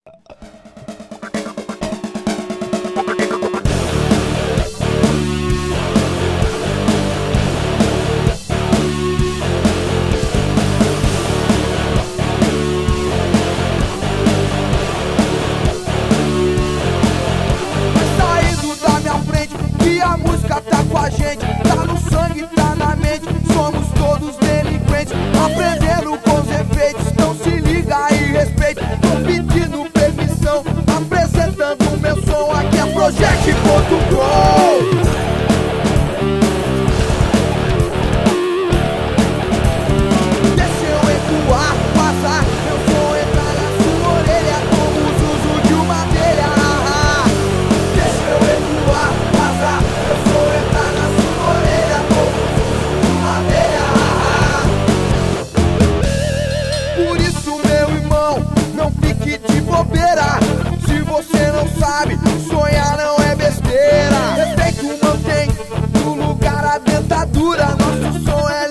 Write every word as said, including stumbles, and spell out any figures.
A música tá com a gente, tá no sangue, tá na mente. Somos todos delinquentes, aprendendo com os efeitos. Então se liga e respeita, tô pedindo permissão, apresentando o meu som. Aqui é Project ponto com. Deixa eu ecoar, passar, meu som entrar na sua orelha como o zuzu de uma abelha. Deixa eu ecoar, passar, meu som entrar na sua orelha como o zuzu de uma abelha. Por isso, meu irmão, não fique de bobeira. Se você não sabe, sonhar não é besteira. Respeito mantém no lugar a dentadura. Nosso som é